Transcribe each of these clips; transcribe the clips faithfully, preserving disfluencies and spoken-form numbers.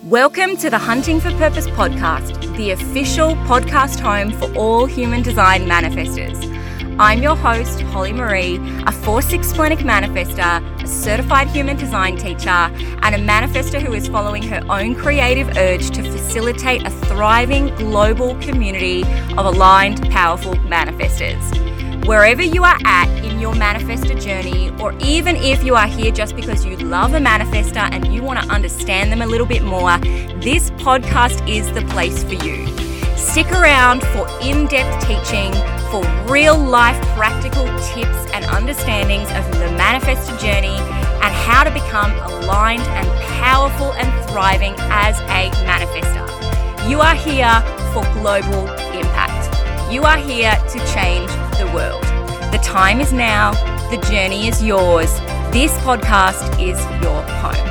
Welcome to the Hunting for Purpose podcast, the official podcast home for all human design manifestors. I'm your host, Holly Marie, a four six Splenic manifestor, a certified human design teacher, and a manifestor who is following her own creative urge to facilitate a thriving global community of aligned, powerful manifestors. Wherever you are at in your manifestor journey, or even if you are here just because you love a manifestor and you want to understand them a little bit more, this podcast is the place for you. Stick around for in-depth teaching, for real-life practical tips and understandings of the manifestor journey and how to become aligned and powerful and thriving as a manifestor. You are here for global impact. You are here to change the world. The time is now. The journey is yours. This podcast is your home.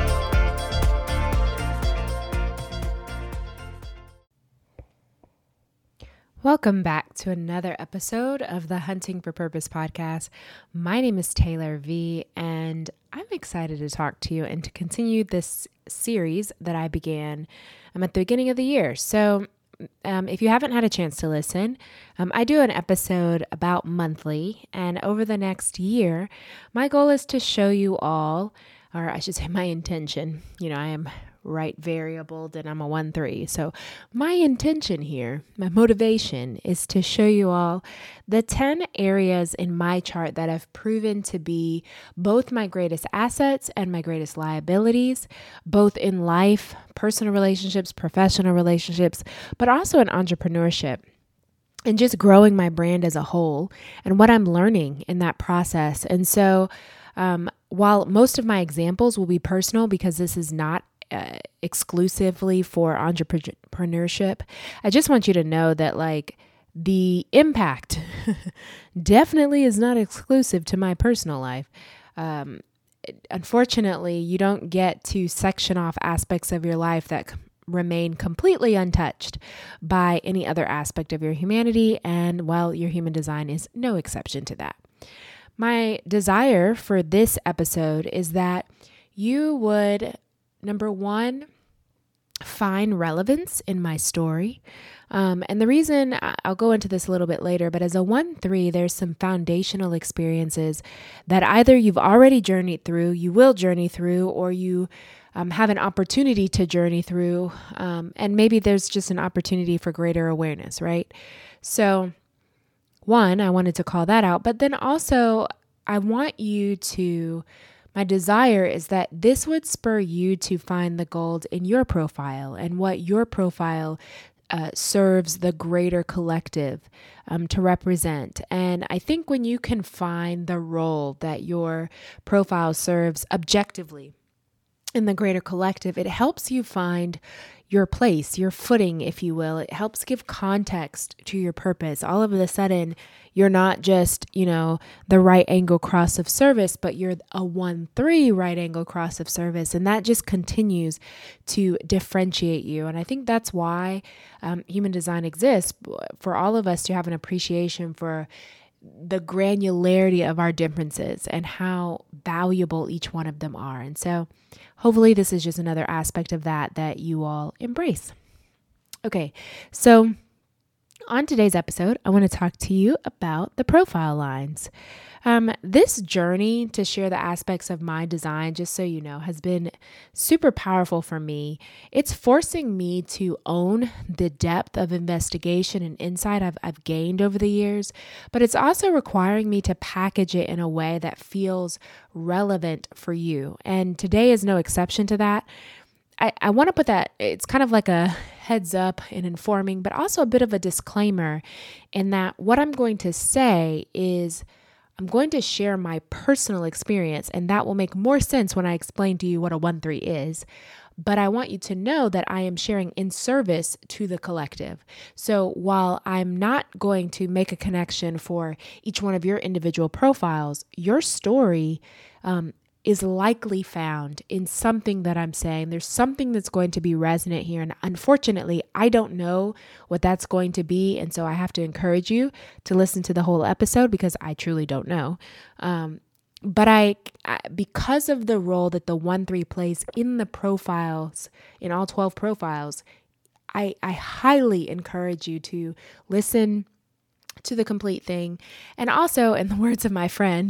Welcome back to another episode of the Hunting for Purpose podcast. My name is Taylor V, and I'm excited to talk to you and to continue this series that I began um, at the beginning of the year. So Um, if you haven't had a chance to listen, um, I do an episode about monthly, and over the next year, my goal is to show you all, or I should say my intention, you know, I am right variabled and I'm a one three. So my intention here, my motivation is to show you all the ten areas in my chart that have proven to be both my greatest assets and my greatest liabilities, both in life, personal relationships, professional relationships, but also in entrepreneurship. And just growing my brand as a whole and what I'm learning in that process. And so um, while most of my examples will be personal because this is not Uh, exclusively for entrepreneurship, I just want you to know that like the impact definitely is not exclusive to my personal life. Um, unfortunately, you don't get to section off aspects of your life that c- remain completely untouched by any other aspect of your humanity, and well, your human design is no exception to that. My desire for this episode is that you would Number one, find relevance in my story. Um, and the reason, I'll go into this a little bit later, but as a one three, there's some foundational experiences that either you've already journeyed through, you will journey through, or you um, have an opportunity to journey through. Um, and maybe there's just an opportunity for greater awareness, right? So one, I wanted to call that out, but then also I want you to My desire is that this would spur you to find the gold in your profile and what your profile uh, serves the greater collective um, to represent. And I think when you can find the role that your profile serves objectively in the greater collective, it helps you find your place, your footing, if you will. It helps give context to your purpose. All of a sudden, you're not just, you know, the right angle cross of service, but you're a one three right angle cross of service. And that just continues to differentiate you. And I think that's why um, human design exists, for all of us to have an appreciation for the granularity of our differences and how valuable each one of them are. And so hopefully this is just another aspect of that that you all embrace. Okay, so on today's episode, I want to talk to you about the profile lines. Um, this journey to share the aspects of my design, just so you know, has been super powerful for me. It's forcing me to own the depth of investigation and insight I've, I've gained over the years, but it's also requiring me to package it in a way that feels relevant for you. And today is no exception to that. I, I want to put that, it's kind of like a heads up and informing, but also a bit of a disclaimer in that what I'm going to say is I'm going to share my personal experience, and that will make more sense when I explain to you what a one three is. But I want you to know that I am sharing in service to the collective. So while I'm not going to make a connection for each one of your individual profiles, your story um, is likely found in something that I'm saying. There's something that's going to be resonant here. And unfortunately, I don't know what that's going to be. And so I have to encourage you to listen to the whole episode because I truly don't know. Um, but I, I, because of the role that the one three plays in the profiles, in all twelve profiles, I, I highly encourage you to listen to the complete thing. And also, in the words of my friend,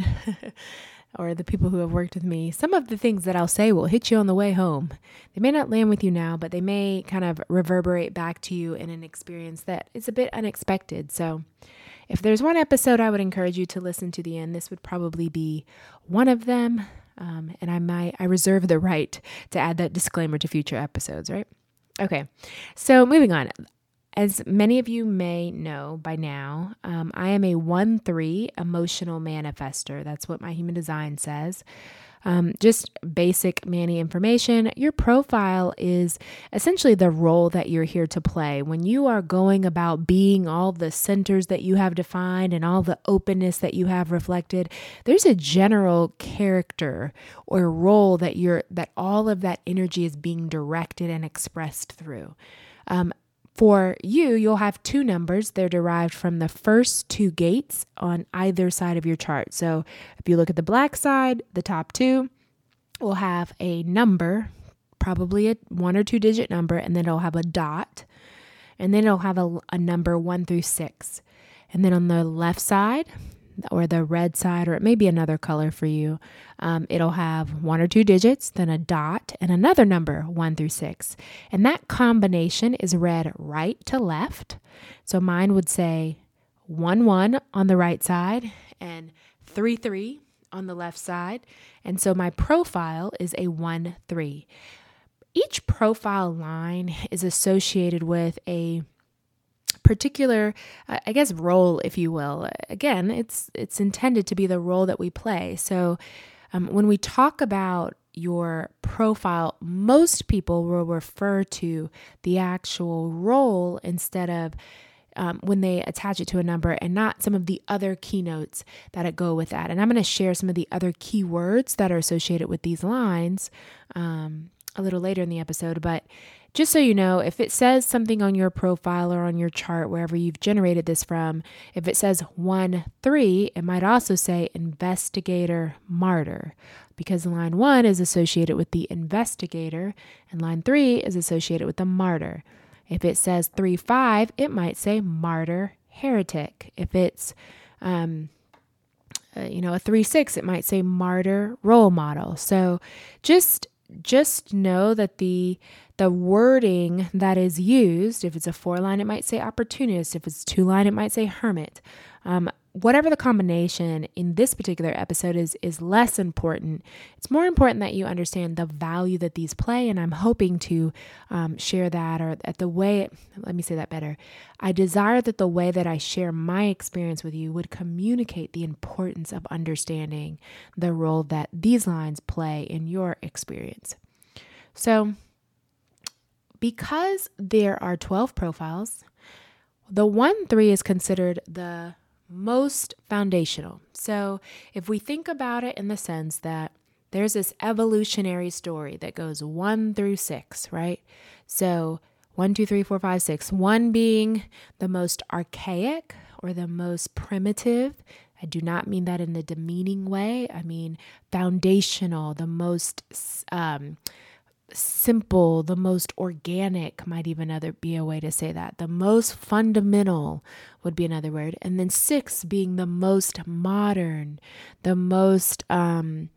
or the people who have worked with me, some of the things that I'll say will hit you on the way home. They may not land with you now, but they may kind of reverberate back to you in an experience that is a bit unexpected. So if there's one episode I would encourage you to listen to the end, this would probably be one of them. Um, and I might, I reserve the right to add that disclaimer to future episodes, right? Okay. So moving on. As many of you may know by now, um, I am a one three emotional manifester. That's what my human design says. Um, just basic Manny information. Your profile is essentially the role that you're here to play. When you are going about being all the centers that you have defined and all the openness that you have reflected, there's a general character or role that you're, that all of that energy is being directed and expressed through. Um, For you, you'll have two numbers. They're derived from the first two gates on either side of your chart. So if you look at the black side, the top two will have a number, probably a one or two digit number, and then it'll have a dot. And then it'll have a, a number one through six. And then on the left side, or the red side, or it may be another color for you, um, it'll have one or two digits, then a dot, and another number, one through six. And that combination is read right to left. So mine would say one, one on the right side and three, three on the left side. And so my profile is a one, three. Each profile line is associated with a particular, I guess, role, if you will. Again, it's it's intended to be the role that we play. So um, when we talk about your profile, most people will refer to the actual role instead of um, when they attach it to a number, and not some of the other keynotes that go with that. And I'm going to share some of the other keywords that are associated with these lines um, a little later in the episode. But just so you know, if it says something on your profile or on your chart, wherever you've generated this from, if it says one, three, it might also say investigator, martyr, because line one is associated with the investigator and line three is associated with the martyr. If it says three, five, it might say martyr, heretic. If it's, um, uh, you know, a three, six, it might say martyr, role model. So just Just know that the the wording that is used, if it's a four line, it might say opportunist. If it's two line, it might say hermit. Um, whatever the combination in this particular episode is, is less important. It's more important that you understand the value that these play. And I'm hoping to um, share that, or at the way, let me say that better. I desire that the way that I share my experience with you would communicate the importance of understanding the role that these lines play in your experience. So because there are twelve profiles, the one three is considered the most foundational. So if we think about it in the sense that there's this evolutionary story that goes one through six, right? So one, two, three, four, five, six, one being the most archaic or the most primitive. I do not mean that in a demeaning way. I mean foundational, the most um, simple, the most organic might even other be a way to say that. The most fundamental would be another word. And then six being the most modern, the most, um,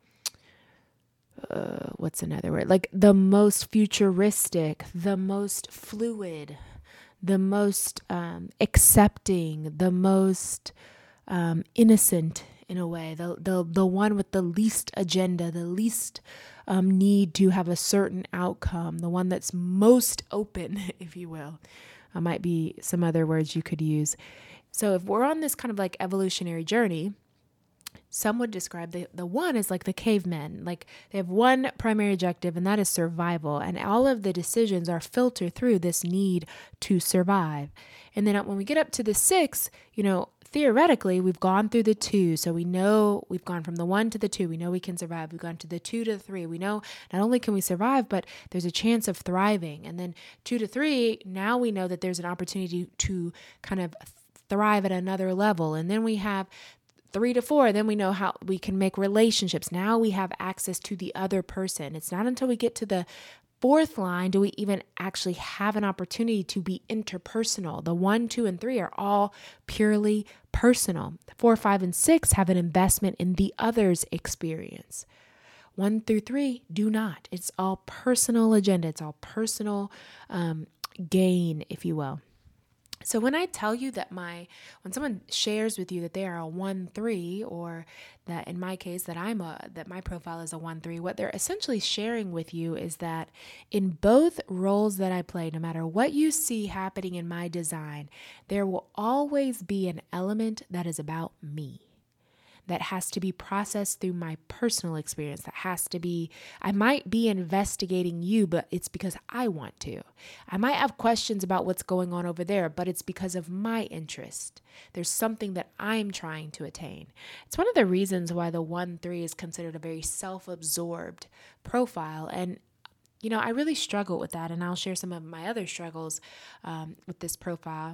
uh, what's another word? Like the most futuristic, the most fluid, the most um, accepting, the most um, innocent in a way, the, the, the one with the least agenda, the least um, need to have a certain outcome, the one that's most open, if you will. Uh, might be some other words you could use. So if we're on this kind of like evolutionary journey, some would describe the, the one as like the cavemen. Like they have one primary objective, and that is survival. And all of the decisions are filtered through this need to survive. And then when we get up to the six, you know, theoretically, we've gone through the two. So we know we've gone from the one to the two. We know we can survive. We've gone to the two to the three. We know not only can we survive, but there's a chance of thriving. And then two to three, now we know that there's an opportunity to kind of thrive at another level. And then we have three to four, then we know how we can make relationships. Now we have access to the other person. It's not until we get to the fourth line do we even actually have an opportunity to be interpersonal. The one, two, and three are all purely personal. Four, five, and six have an investment in the other's experience. One through three do not. It's all personal agenda. It's all personal um, gain, if you will. So when I tell you that my, when someone shares with you that they are a one three, or that in my case that I'm a, that my profile is a one three, what they're essentially sharing with you is that in both roles that I play, no matter what you see happening in my design, there will always be an element that is about me, that has to be processed through my personal experience. That has to be, I might be investigating you, but it's because I want to. I might have questions about what's going on over there, but it's because of my interest. There's something that I'm trying to attain. It's one of the reasons why the one three is considered a very self-absorbed profile. And you know, I really struggle with that, and I'll share some of my other struggles um, with this profile,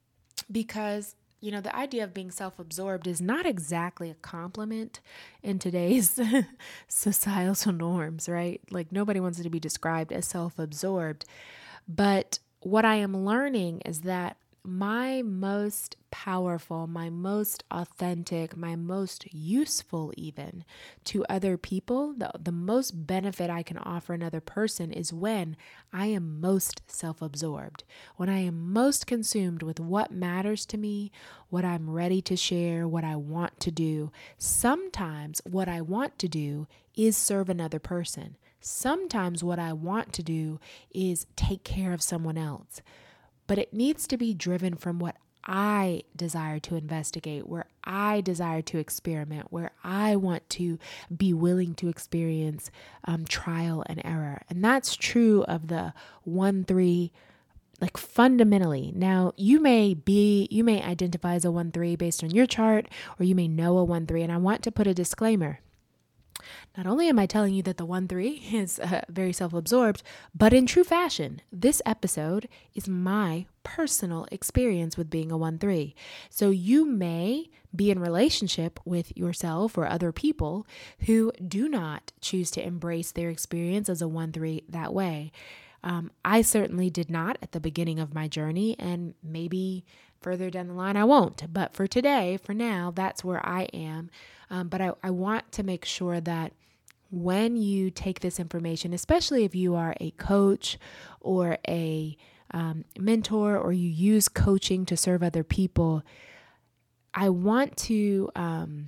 because you know, the idea of being self-absorbed is not exactly a compliment in today's societal norms, right? Like nobody wants to be described as self-absorbed. But what I am learning is that my most powerful, my most authentic, my most useful even to other people, the, the most benefit I can offer another person is when I am most self-absorbed, when I am most consumed with what matters to me, what I'm ready to share, what I want to do. Sometimes what I want to do is serve another person. Sometimes what I want to do is take care of someone else. But it needs to be driven from what I desire to investigate, where I desire to experiment, where I want to be willing to experience um, trial and error. And that's true of the one three, like fundamentally. Now, you may be, you may identify as a one three based on your chart, or you may know a one three. And I want to put a disclaimer. Not only am I telling you that the one three is uh, very self-absorbed, but in true fashion, this episode is my personal experience with being a one three. So you may be in relationship with yourself or other people who do not choose to embrace their experience as a one three that way. Um, I certainly did not at the beginning of my journey, and maybe further down the line I won't. But for today, for now, that's where I am. Um, but I, I want to make sure that when you take this information, especially if you are a coach or a um, mentor, or you use coaching to serve other people, I want to um,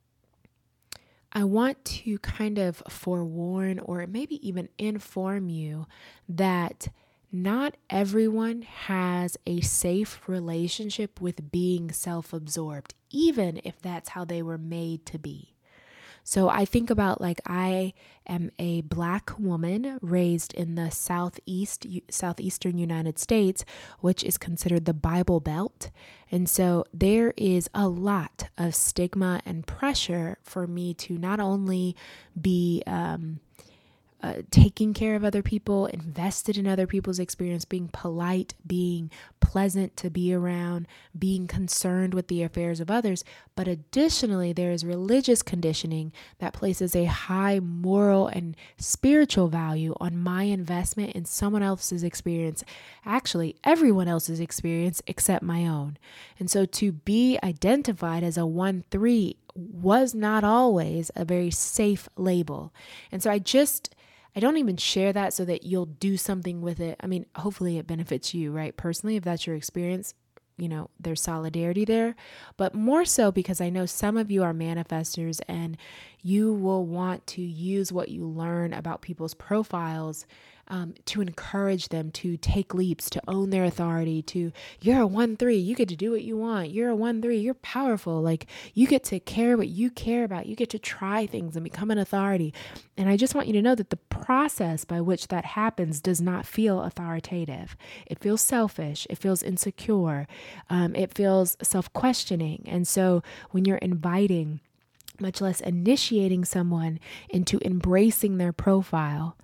I want to kind of forewarn, or maybe even inform you that not everyone has a safe relationship with being self-absorbed, even if that's how they were made to be. So I think about, like, I am a Black woman raised in the southeast, southeastern United States, which is considered the Bible Belt. And so there is a lot of stigma and pressure for me to not only be um, Uh, taking care of other people, invested in other people's experience, being polite, being pleasant to be around, being concerned with the affairs of others. But additionally, there is religious conditioning that places a high moral and spiritual value on my investment in someone else's experience, actually everyone else's experience except my own. And so to be identified as a one three was not always a very safe label. And so I just I don't even share that so that you'll do something with it. I mean, hopefully it benefits you, right? Personally, if that's your experience, you know, there's solidarity there, but more so because I know some of you are manifestors and you will want to use what you learn about people's profiles um, to encourage them to take leaps, to own their authority, to, you're a one three, you get to do what you want. You're a one three, you're powerful. Like, you get to care what you care about. You get to try things and become an authority. And I just want you to know that the process by which that happens does not feel authoritative. It feels selfish. It feels insecure. Um, it feels self-questioning. And so when you're inviting, much less initiating someone into embracing their profile,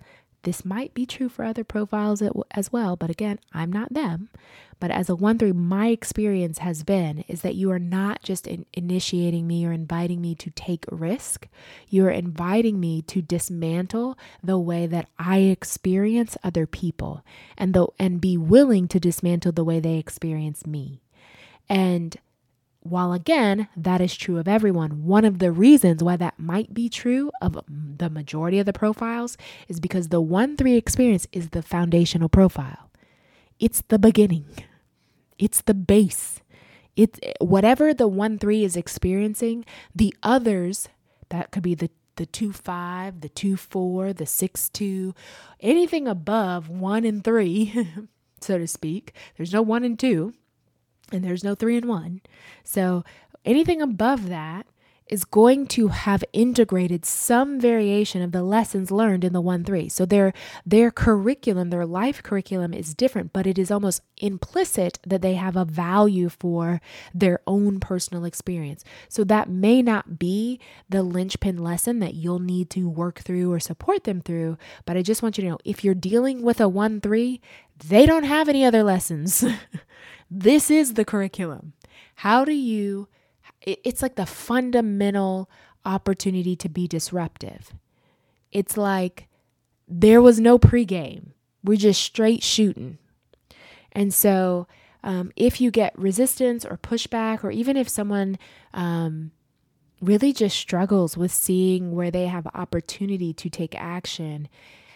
this might be true for other profiles as well, but again, I'm not them. But as a one three, my experience has been is that you are not just in initiating me or inviting me to take risk. You are inviting me to dismantle the way that I experience other people and the, and be willing to dismantle the way they experience me. And while again, that is true of everyone, one of the reasons why that might be true of the majority of the profiles is because the one three experience is the foundational profile. It's the beginning. It's the base. It's whatever the one three is experiencing, the others, that could be the the two five, the two four, the six two, anything above one and three, so to speak. There's no one and two. And there's no three and one. So anything above that is going to have integrated some variation of the lessons learned in the one three. So their their curriculum, their life curriculum is different, but it is almost implicit that they have a value for their own personal experience. So that may not be the linchpin lesson that you'll need to work through or support them through, but I just want you to know, if you're dealing with a one three, they don't have any other lessons. This is the curriculum. How do you, it's like the fundamental opportunity to be disruptive. It's like there was no pregame. We're just straight shooting. And so um, if you get resistance or pushback, or even if someone um, really just struggles with seeing where they have opportunity to take action,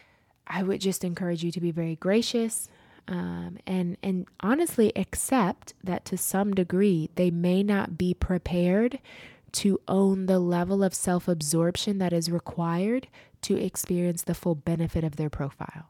I would just encourage you to be very gracious. Um, and, and honestly accept that to some degree, they may not be prepared to own the level of self-absorption that is required to experience the full benefit of their profile.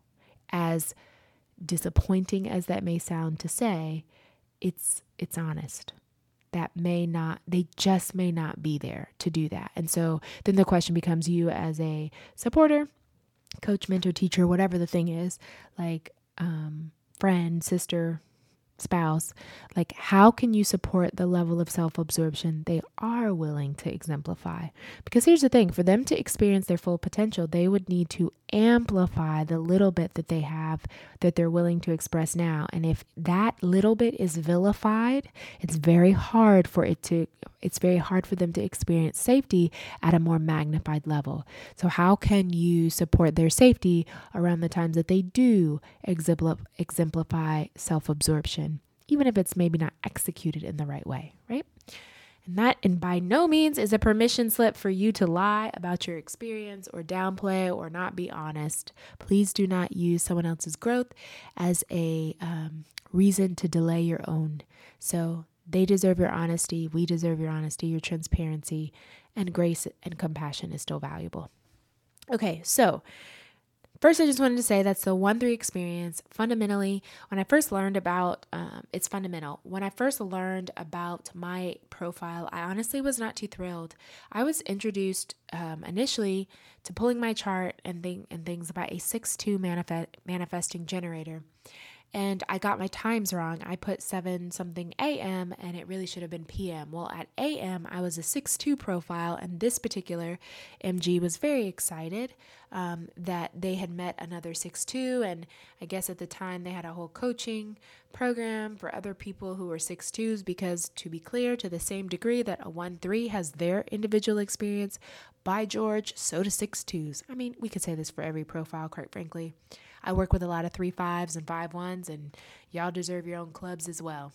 As disappointing as that may sound to say, it's, it's honest. That may not, they just may not be there to do that. And so then the question becomes, you as a supporter, coach, mentor, teacher, whatever the thing is, like, um, friend, sister, spouse, like how can you support the level of self-absorption they are willing to exemplify? Because here's the thing, for them to experience their full potential, they would need to amplify the little bit that they have that they're willing to express now. And if that little bit is vilified, it's very hard for it to, it's very hard for them to experience safety at a more magnified level. So how can you support their safety around the times that they do exemplify, exemplify self-absorption, even if it's maybe not executed in the right way, right? And that, and by no means is a permission slip for you to lie about your experience or downplay or not be honest. Please do not use someone else's growth as a um, reason to delay your own. So they deserve your honesty. We deserve your honesty, your transparency, and grace and compassion is still valuable. Okay, so first, I just wanted to say that's the one three experience. Fundamentally, when I first learned about, um, it's fundamental. When I first learned about my profile, I honestly was not too thrilled. I was introduced um, initially to pulling my chart and, thing, and things about a six two manifest, manifesting generator. And I got my times wrong. I put seven something A M and it really should have been P M. Well, at A M, I was a six two profile, and this particular M G was very excited um, that they had met another six two. And I guess at the time they had a whole coaching program for other people who were six twos, because to be clear, to the same degree that a one three has their individual experience, by George, so do six twos. I mean, we could say this for every profile, quite frankly. I work with a lot of three fives and five ones, and y'all deserve your own clubs as well.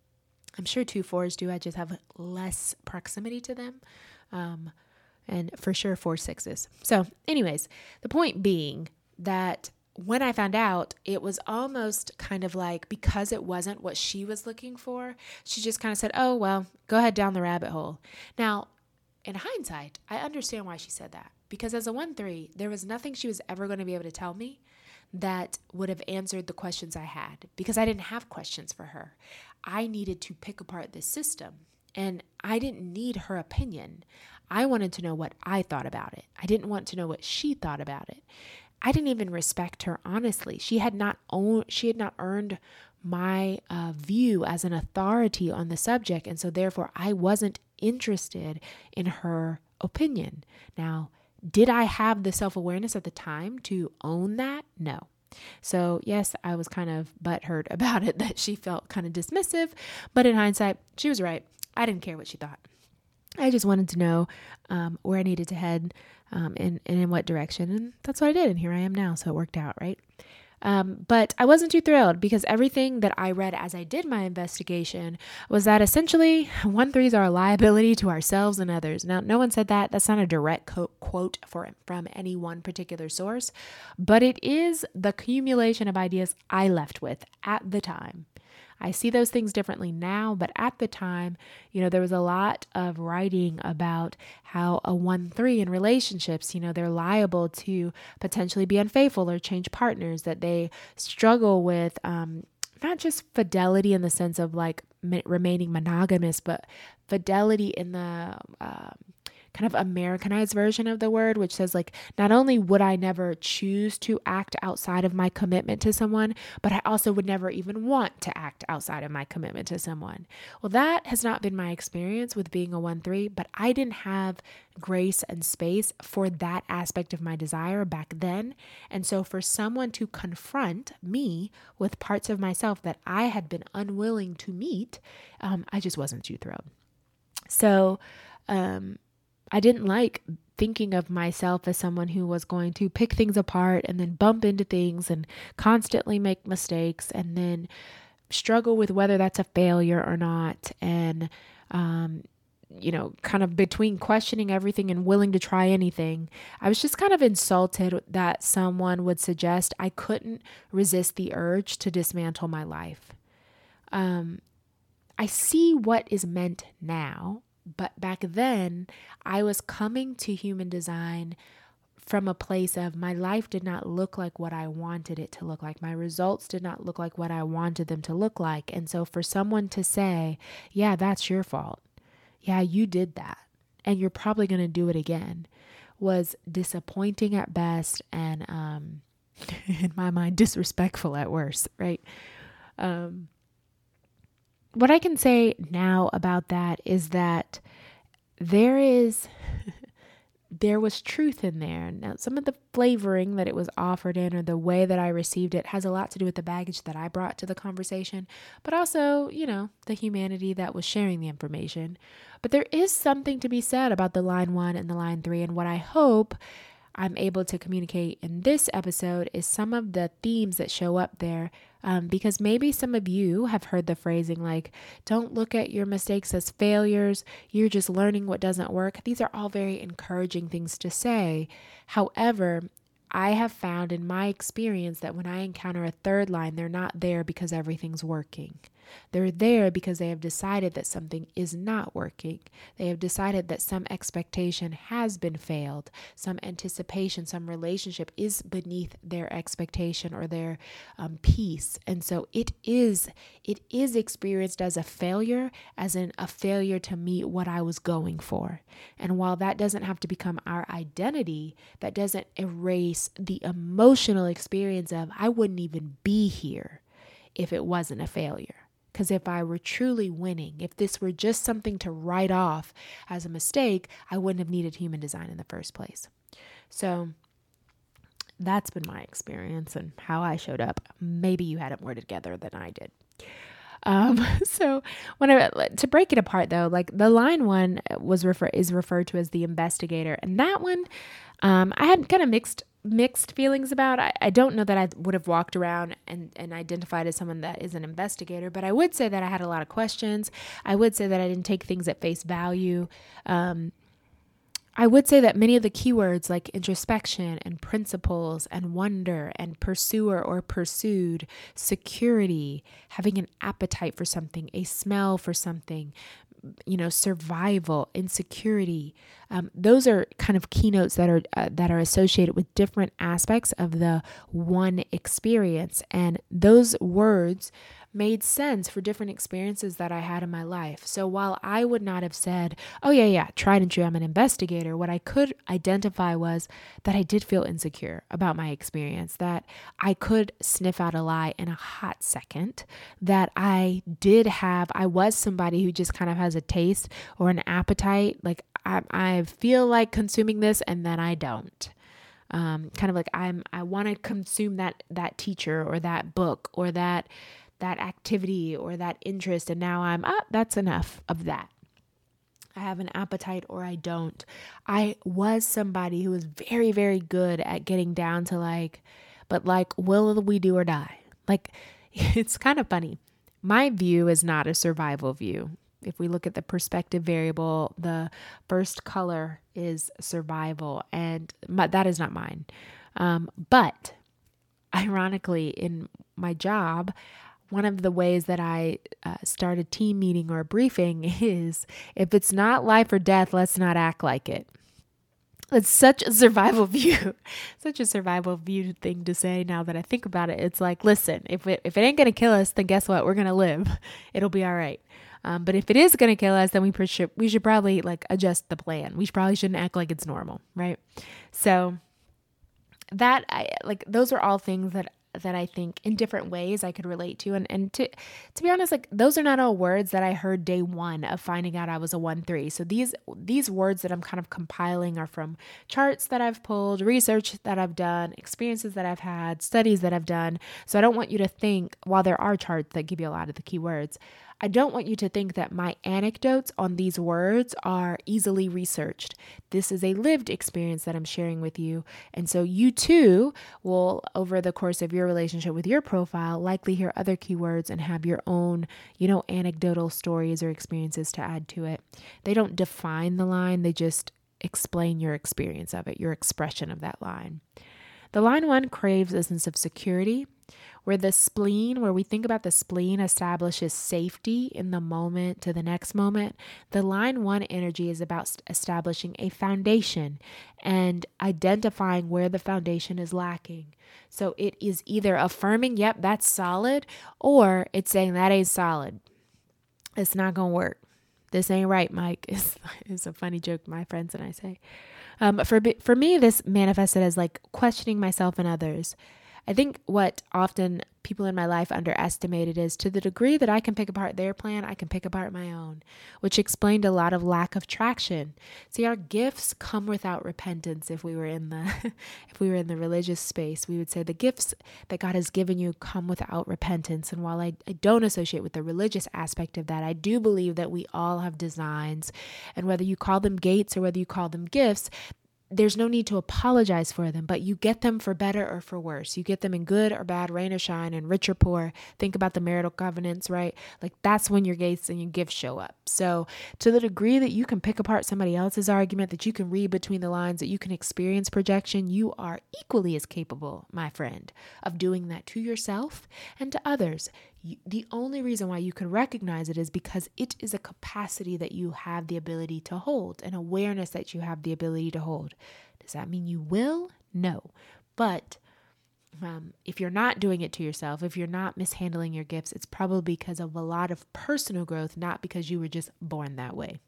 I'm sure two fours do. I just have less proximity to them. Um, and for sure four sixes. So anyways, the point being that when I found out, it was almost kind of like, because it wasn't what she was looking for, she just kind of said, oh, well, go ahead down the rabbit hole. Now, in hindsight, I understand why she said that, because as a one three, there was nothing she was ever going to be able to tell me that would have answered the questions I had, because I didn't have questions for her. I needed to pick apart this system, and I didn't need her opinion. I wanted to know what I thought about it. I didn't want to know what she thought about it. I didn't even respect her, honestly. She had not owned, she had not earned my uh, view as an authority on the subject, and so therefore I wasn't interested in her opinion. Now, Did I have the self-awareness at the time to own that? No. So yes, I was kind of butthurt about it, that she felt kind of dismissive, but in hindsight, she was right. I didn't care what she thought. I just wanted to know um, where I needed to head um, and, and in what direction. And that's what I did. And here I am now. So it worked out, right? Um, but I wasn't too thrilled, because everything that I read as I did my investigation was that essentially one threes are a liability to ourselves and others. Now, no one said that. That's not a direct co- quote for, from any one particular source, but it is the accumulation of ideas I left with at the time. I see those things differently now, but at the time, you know, there was a lot of writing about how a one three in relationships, you know, they're liable to potentially be unfaithful or change partners, that they struggle with um, not just fidelity in the sense of like m- remaining monogamous, but fidelity in the um, kind of Americanized version of the word, which says like, not only would I never choose to act outside of my commitment to someone, but I also would never even want to act outside of my commitment to someone. Well, that has not been my experience with being a one three, but I didn't have grace and space for that aspect of my desire back then. And so for someone to confront me with parts of myself that I had been unwilling to meet, um, I just wasn't too thrilled. So, um, I didn't like thinking of myself as someone who was going to pick things apart and then bump into things and constantly make mistakes and then struggle with whether that's a failure or not. And, um, you know, kind of between questioning everything and willing to try anything, I was just kind of insulted that someone would suggest I couldn't resist the urge to dismantle my life. Um, I see what is meant now. But back then, I was coming to human design from a place of my life did not look like what I wanted it to look like. My results did not look like what I wanted them to look like. And so for someone to say, yeah, that's your fault. Yeah, you did that. And you're probably going to do it again, was disappointing at best and, um, in my mind, disrespectful at worst, right? Um, What I can say now about that is that there is, there was truth in there. Now, some of the flavoring that it was offered in or the way that I received it has a lot to do with the baggage that I brought to the conversation, but also, you know, the humanity that was sharing the information. But there is something to be said about the line one and the line three. And what I hope I'm able to communicate in this episode is some of the themes that show up there. Um, because maybe some of you have heard the phrasing like, don't look at your mistakes as failures. You're just learning what doesn't work. These are all very encouraging things to say. However, I have found in my experience that when I encounter a third line, they're not there because everything's working. They're there because they have decided that something is not working. They have decided that some expectation has been failed. Some anticipation, some relationship is beneath their expectation or their um, peace. And so it is, it is experienced as a failure, as in a failure to meet what I was going for. And while that doesn't have to become our identity, that doesn't erase the emotional experience of I wouldn't even be here if it wasn't a failure. Because if I were truly winning, if this were just something to write off as a mistake, I wouldn't have needed human design in the first place. So that's been my experience and how I showed up. Maybe you had it more together than I did. Um, so when I, to break it apart though, like the line one was refer is referred to as the investigator. And that one, um, I had kind of mixed mixed feelings about. I, I don't know that I would have walked around and, and identified as someone that is an investigator, but I would say that I had a lot of questions. I would say that I didn't take things at face value. Um, I would say that many of the keywords like introspection and principles and wonder and pursuer or pursued, security, having an appetite for something, a smell for something, you know, survival, insecurity. Um, those are kind of keynotes that are uh, that are associated with different aspects of the one experience. And those words made sense for different experiences that I had in my life. So while I would not have said, oh yeah, yeah, tried and true, I'm an investigator, what I could identify was that I did feel insecure about my experience, that I could sniff out a lie in a hot second, that I did have, I was somebody who just kind of has a taste or an appetite. Like I, I feel like consuming this and then I don't. Um, kind of like I'm, I want to consume that, that teacher or that book or that, that activity or that interest. And now I'm, ah, that's enough of that. I have an appetite or I don't. I was somebody who was very, very good at getting down to like, but like, will we do or die? Like, it's kind of funny. My view is not a survival view. If we look at the perspective variable, the first color is survival, and my, that is not mine. Um, but ironically, in my job, one of the ways that I uh, start a team meeting or a briefing is, if it's not life or death, let's not act like it. It's such a survival view, such a survival view thing to say now that I think about it. It's like, listen, if it, if it ain't going to kill us, then guess what? We're going to live. It'll be all right. Um, but if it is going to kill us, then we should, we should probably like adjust the plan. We probably shouldn't act like it's normal. Right. So that I like, those are all things that, that I think in different ways I could relate to. And, and to, to be honest, like those are not all words that I heard day one of finding out I was a one, three. So these, these words that I'm kind of compiling are from charts that I've pulled, research that I've done, experiences that I've had, studies that I've done. So I don't want you to think, while there are charts that give you a lot of the keywords, I don't want you to think that my anecdotes on these words are easily researched. This is a lived experience that I'm sharing with you. And so you too will, over the course of your relationship with your profile, likely hear other keywords and have your own, you know, anecdotal stories or experiences to add to it. They don't define the line. They just explain your experience of it, your expression of that line. The line one craves a sense of security, where the spleen, where we think about the spleen establishes safety in the moment to the next moment. The line one energy is about establishing a foundation and identifying where the foundation is lacking. So it is either affirming, yep, that's solid, or it's saying that ain't solid. It's not going to work. This ain't right, Mike. It's, it's a funny joke my friends and I say. Um, for, for me, this manifested as like questioning myself and others. I think what often people in my life underestimated is to the degree that I can pick apart their plan, I can pick apart my own, which explained a lot of lack of traction. See, our gifts come without repentance. If we were in the, if we were in the religious space, we would say the gifts that God has given you come without repentance. And while I, I don't associate with the religious aspect of that, I do believe that we all have designs, and whether you call them gates or whether you call them gifts, there's no need to apologize for them, but you get them for better or for worse. You get them in good or bad, rain or shine, and rich or poor. Think about the marital covenants, right? Like that's when your gates and your gifts show up. So to the degree that you can pick apart somebody else's argument, that you can read between the lines, that you can experience projection, you are equally as capable, my friend, of doing that to yourself and to others. You, the only reason why you can recognize it is because it is a capacity that you have the ability to hold, an awareness that you have the ability to hold. Does that mean you will? No. But um, if you're not doing it to yourself, if you're not mishandling your gifts, it's probably because of a lot of personal growth, not because you were just born that way.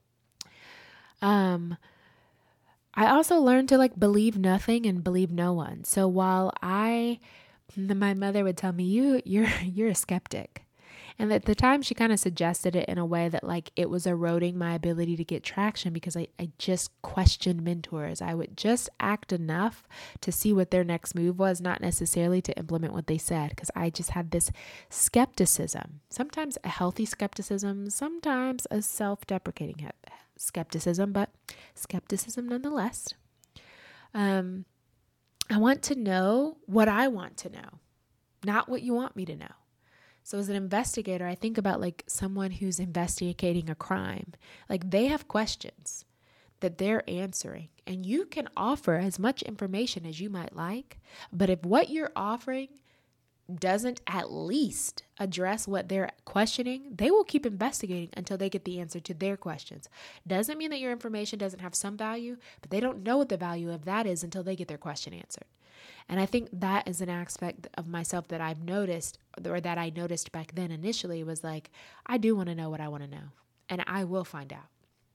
Um, I also learned to like believe nothing and believe no one. So while I... my mother would tell me, you, you're, you're a skeptic. And at the time she kind of suggested it in a way that like it was eroding my ability to get traction because I, I just questioned mentors. I would just act enough to see what their next move was, not necessarily to implement what they said, because I just had this skepticism, sometimes a healthy skepticism, sometimes a self-deprecating skepticism, but skepticism nonetheless. Um, I want to know what I want to know, not what you want me to know. So as an investigator, I think about like someone who's investigating a crime. Like they have questions that they're answering, and you can offer as much information as you might like. But if what you're offering doesn't at least address what they're questioning, they will keep investigating until they get the answer to their questions. Doesn't mean that your information doesn't have some value, but they don't know what the value of that is until they get their question answered. And I think that is an aspect of myself that I've noticed, or that I noticed back then initially, was like, I do want to know what I want to know, and I will find out.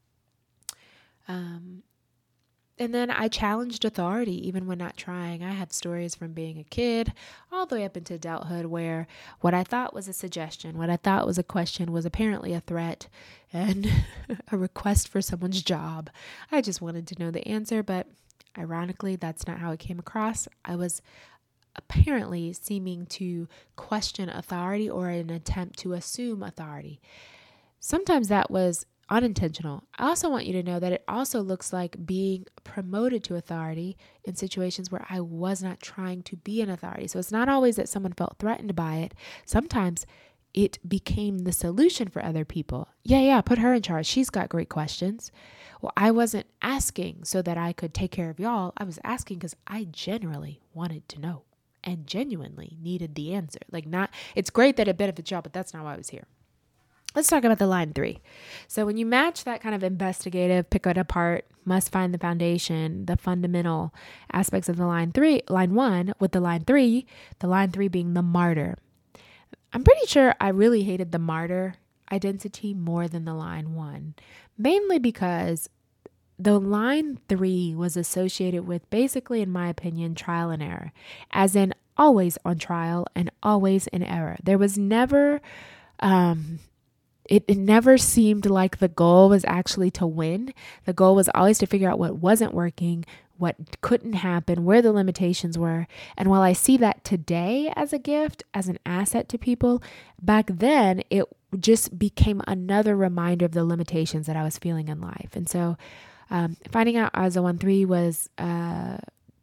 Um, And then I challenged authority even when not trying. I have stories from being a kid all the way up into adulthood where what I thought was a suggestion, what I thought was a question, was apparently a threat and a request for someone's job. I just wanted to know the answer, but ironically, that's not how it came across. I was apparently seeming to question authority or an attempt to assume authority. Sometimes that was unintentional. I also want you to know that it also looks like being promoted to authority in situations where I was not trying to be an authority. So it's not always that someone felt threatened by it. Sometimes it became the solution for other people. Yeah, yeah, put her in charge. She's got great questions. Well, I wasn't asking so that I could take care of y'all. I was asking because I generally wanted to know and genuinely needed the answer. Like, not, it's great that it benefits y'all, but that's not why I was here. Let's talk about the line three. So when you match that kind of investigative, pick it apart, must find the foundation, the fundamental aspects of the line three, line one with the line three, the line three being the martyr. I'm pretty sure I really hated the martyr identity more than the line one, mainly because the line three was associated with basically, in my opinion, trial and error, as in always on trial and always in error. There was never, um, It, it never seemed like the goal was actually to win. The goal was always to figure out what wasn't working, what couldn't happen, where the limitations were. And while I see that today as a gift, as an asset to people, back then it just became another reminder of the limitations that I was feeling in life. And so um, finding out I was a one three was uh,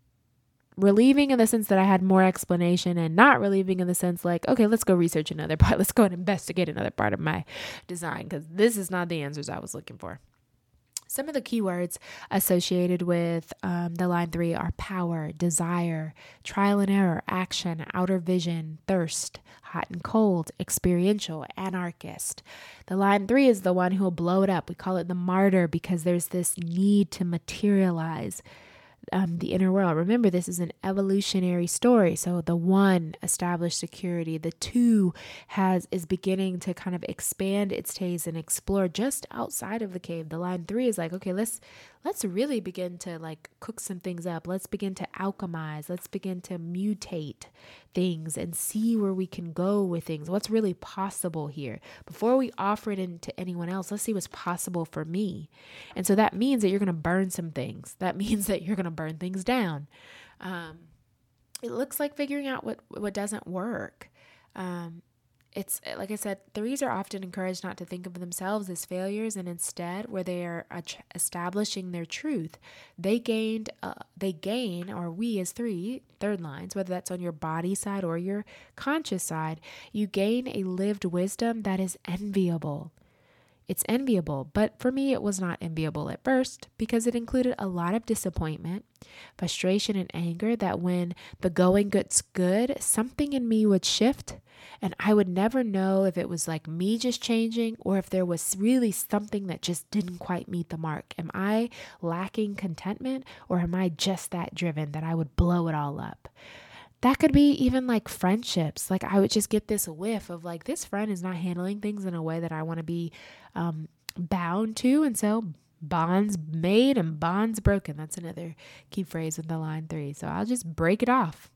relieving in the sense that I had more explanation, and not relieving in the sense like, okay, let's go research another part. Let's go and investigate another part of my design, because this is not the answers I was looking for. Some of the keywords associated with um, the line three are power, desire, trial and error, action, outer vision, thirst, hot and cold, experiential, anarchist. The line three is the one who will blow it up. We call it the martyr because there's this need to materialize Um, the inner world. Remember, this is an evolutionary story. So the one established security, the two has is beginning to kind of expand its taste and explore just outside of the cave. The line three is like, okay, let's let's really begin to like cook some things up. Let's begin to alchemize. Let's begin to mutate things and see where we can go with things. What's really possible here? Before we offer it into anyone else, let's see what's possible for me. And so that means that you're going to burn some things. That means that you're going to burn things down. Um, it looks like figuring out what, what doesn't work. Um, It's like I said, threes are often encouraged not to think of themselves as failures, and instead, where they are establishing their truth, they gained, uh, they gain, or we as three, third lines, whether that's on your body side or your conscious side, you gain a lived wisdom that is enviable. It's enviable, but for me, it was not enviable at first because it included a lot of disappointment, frustration, and anger that when the going gets good, something in me would shift, and I would never know if it was like me just changing or if there was really something that just didn't quite meet the mark. Am I lacking contentment, or am I just that driven that I would blow it all up? That could be even like friendships. Like I would just get this whiff of like, this friend is not handling things in a way that I want to be um, bound to. And so bonds made and bonds broken. That's another key phrase with the line three. So I'll just break it off.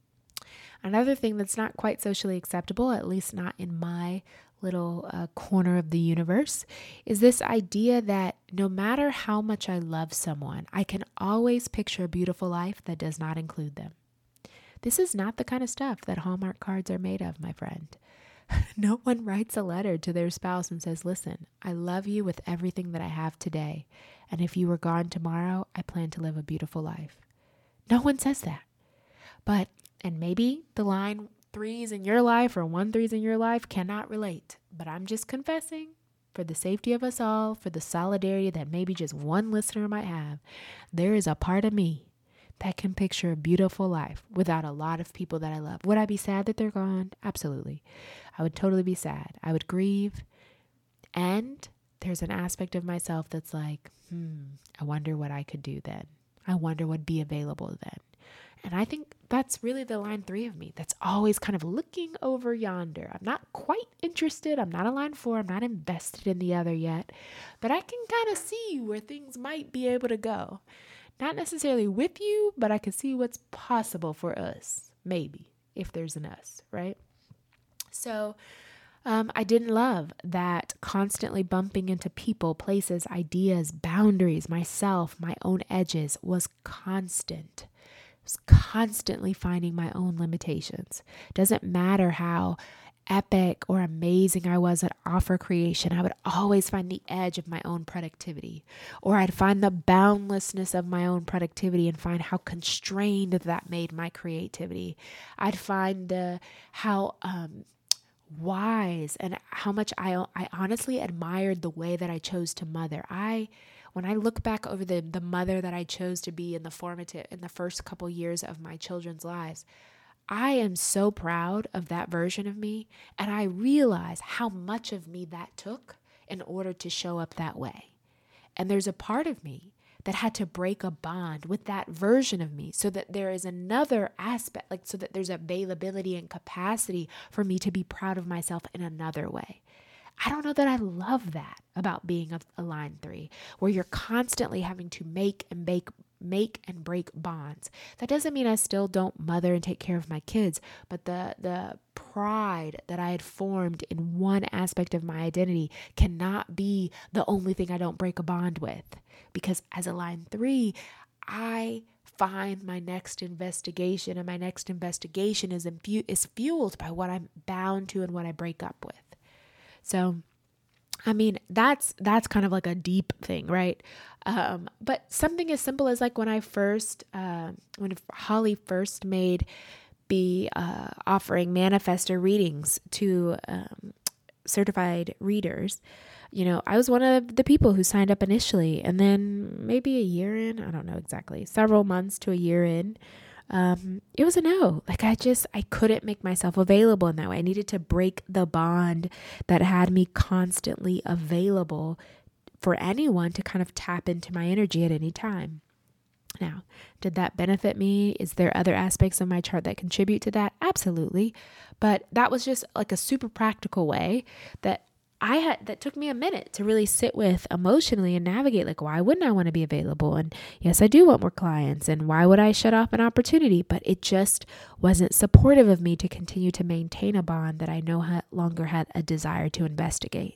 Another thing that's not quite socially acceptable, at least not in my little uh, corner of the universe, is this idea that no matter how much I love someone, I can always picture a beautiful life that does not include them. This is not the kind of stuff that Hallmark cards are made of, my friend. No one writes a letter to their spouse and says, listen, I love you with everything that I have today. And if you were gone tomorrow, I plan to live a beautiful life. No one says that. But, and maybe the line threes in your life or one threes in your life cannot relate. But I'm just confessing, for the safety of us all, for the solidarity that maybe just one listener might have, there is a part of me that can picture a beautiful life without a lot of people that I love. Would I be sad that they're gone? Absolutely. I would totally be sad. I would grieve. And there's an aspect of myself that's like, hmm, I wonder what I could do then. I wonder what'd be available then. And I think that's really the line three of me that's always kind of looking over yonder. I'm not quite interested. I'm not a line four. I'm not invested in the other yet, but I can kind of see where things might be able to go. Not necessarily with you, but I can see what's possible for us, maybe, if there's an us, right? So um, I didn't love that constantly bumping into people, places, ideas, boundaries, myself, my own edges was constant. I was constantly finding my own limitations. Doesn't matter how epic or amazing I was at offer creation, I would always find the edge of my own productivity, or I'd find the boundlessness of my own productivity and find how constrained that made my creativity. I'd find the how um, wise and how much I I honestly admired the way that I chose to mother. I when I look back over the the mother that I chose to be in the formative in the first couple years of my children's lives, I am so proud of that version of me, and I realize how much of me that took in order to show up that way. And there's a part of me that had to break a bond with that version of me so that there is another aspect, like so that there's availability and capacity for me to be proud of myself in another way. I don't know that I love that about being a, a line three, where you're constantly having to make and make make and break bonds. That doesn't mean I still don't mother and take care of my kids, but the the pride that I had formed in one aspect of my identity cannot be the only thing I don't break a bond with. Because as a line three, I find my next investigation, and my next investigation is infu- is fueled by what I'm bound to and what I break up with. So, I mean, that's that's kind of like a deep thing, right? Um, but something as simple as like when I first, uh, when Holly first made be uh, offering manifestor readings to um, certified readers, you know, I was one of the people who signed up initially, and then maybe a year in, I don't know exactly, several months to a year in, Um, it was a no. Like I just, I couldn't make myself available in that way. I needed to break the bond that had me constantly available for anyone to kind of tap into my energy at any time. Now, did that benefit me? Is there other aspects of my chart that contribute to that? Absolutely. But that was just like a super practical way that I had, that took me a minute to really sit with emotionally and navigate. Like, why wouldn't I want to be available? And yes, I do want more clients. And why would I shut off an opportunity? But it just wasn't supportive of me to continue to maintain a bond that I no longer had a desire to investigate.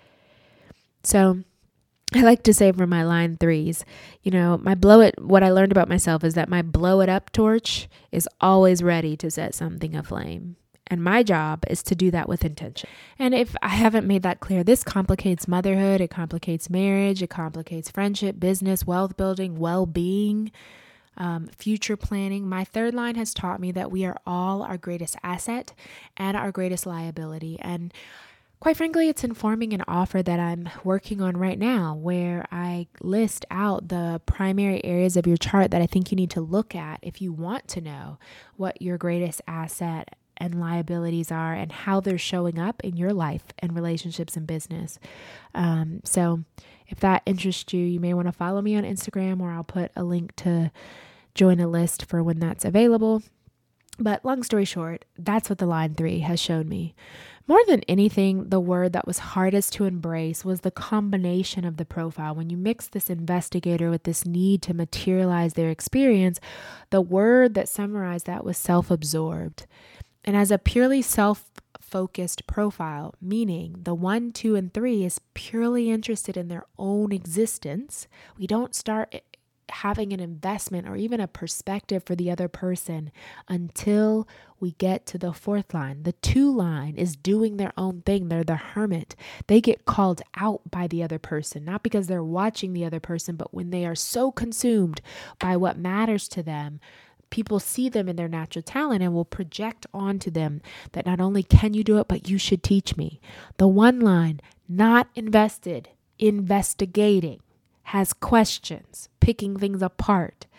So I like to say for my line threes, you know, my blow it, what I learned about myself is that my blow it up torch is always ready to set something aflame. And my job is to do that with intention. And if I haven't made that clear, this complicates motherhood, it complicates marriage, it complicates friendship, business, wealth building, well-being, um, future planning. My third line has taught me that we are all our greatest asset and our greatest liability. And quite frankly, it's informing an offer that I'm working on right now, where I list out the primary areas of your chart that I think you need to look at if you want to know what your greatest asset and liabilities are and how they're showing up in your life and relationships and business. Um, so if that interests you, you may want to follow me on Instagram, or I'll put a link to join a list for when that's available. But long story short, that's what the line three has shown me. More than anything, the word that was hardest to embrace was the combination of the profile. When you mix this investigator with this need to materialize their experience, the word that summarized that was self-absorbed. And as a purely self-focused profile, meaning the one, two, and three is purely interested in their own existence, we don't start having an investment or even a perspective for the other person until we get to the fourth line. The two line is doing their own thing. They're the hermit. They get called out by the other person, not because they're watching the other person, but when they are so consumed by what matters to them, people see them in their natural talent and will project onto them that not only can you do it, but you should teach me. The one line, not invested, investigating, has questions, picking things apart.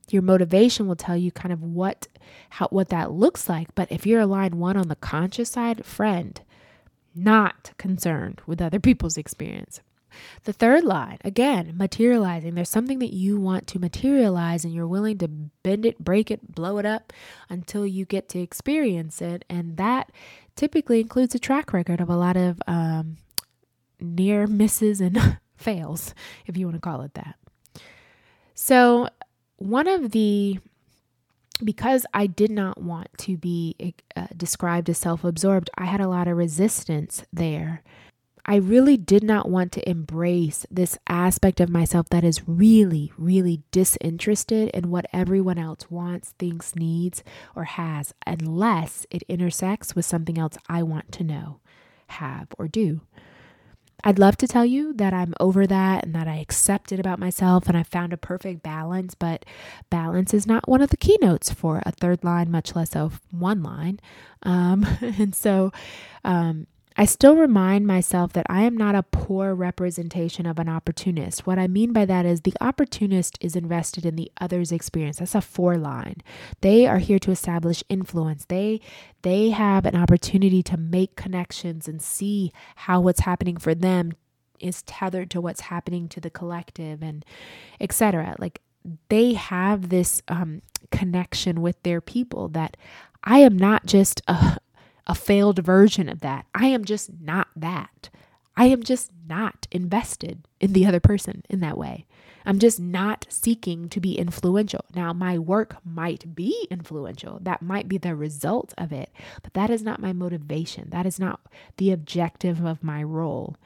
Your motivation will tell you kind of what how what that looks like. But if you're aligned one on the conscious side, friend, not concerned with other people's experience. The third line, again, materializing. There's something that you want to materialize and you're willing to bend it, break it, blow it up until you get to experience it. And that typically includes a track record of a lot of um, near misses and fails, if you want to call it that. So one of the, because I did not want to be uh, described as self-absorbed, I had a lot of resistance there. I really did not want to embrace this aspect of myself that is really, really disinterested in what everyone else wants, thinks, needs, or has, unless it intersects with something else I want to know, have, or do. I'd love to tell you that I'm over that and that I accept it about myself and I found a perfect balance, but balance is not one of the keynotes for a third line, much less a one line. Um, and so, um, I still remind myself that I am not a poor representation of an opportunist. What I mean by that is the opportunist is invested in the other's experience. That's a four line. They are here to establish influence. They they have an opportunity to make connections and see how what's happening for them is tethered to what's happening to the collective and et cetera. Like they have this um, connection with their people that I am not just a a failed version of that. I am just not that. I am just not invested in the other person in that way. I'm just not seeking to be influential. Now, my work might be influential. That might be the result of it, but that is not my motivation. That is not the objective of my role.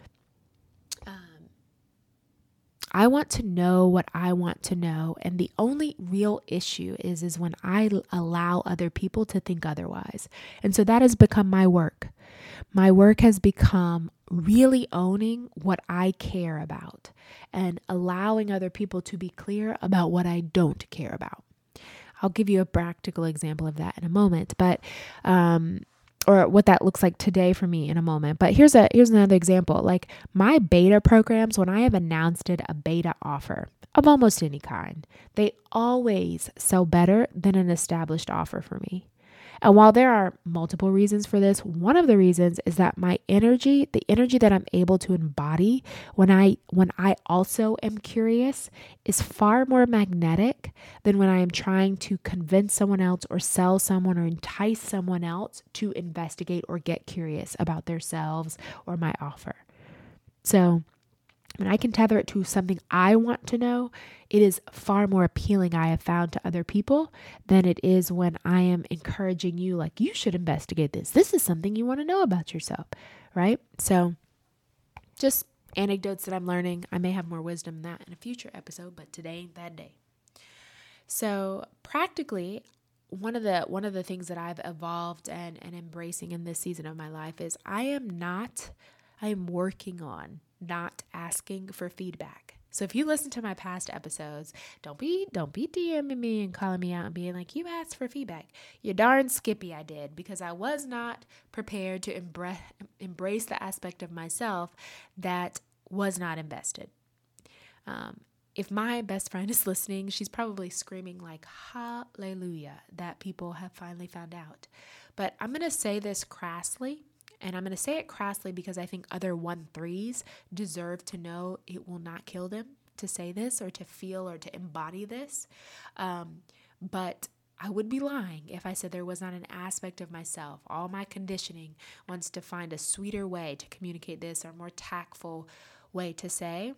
I want to know what I want to know. And the only real issue is, is when I allow other people to think otherwise. And so that has become my work. My work has become really owning what I care about and allowing other people to be clear about what I don't care about. I'll give you a practical example of that in a moment, but, um, or what that looks like today for me in a moment. But here's a here's another example. Like my beta programs, when I have announced it, a beta offer of almost any kind, they always sell better than an established offer for me. And while there are multiple reasons for this, one of the reasons is that my energy, the energy that I'm able to embody when I when I also am curious is far more magnetic than when I am trying to convince someone else or sell someone or entice someone else to investigate or get curious about themselves or my offer. So when I can tether it to something I want to know, it is far more appealing, I have found, to other people than it is when I am encouraging you, like, you should investigate this. This is something you want to know about yourself, right? So just anecdotes that I'm learning. I may have more wisdom than that in a future episode, but today ain't that day. So practically, one of the one of the things that I've evolved and, and embracing in this season of my life is I am not, I am working on not asking for feedback. So if you listen to my past episodes, don't be don't be DMing me and calling me out and being like, you asked for feedback. You're darn skippy I did, because I was not prepared to embra- embrace the aspect of myself that was not invested. Um, if my best friend is listening, she's probably screaming like, hallelujah, that people have finally found out. But I'm going to say this crassly. And I'm going to say it crassly because I think other one threes deserve to know it will not kill them to say this or to feel or to embody this. Um, but I would be lying if I said there was not an aspect of myself. All my conditioning wants to find a sweeter way to communicate this or a more tactful way to say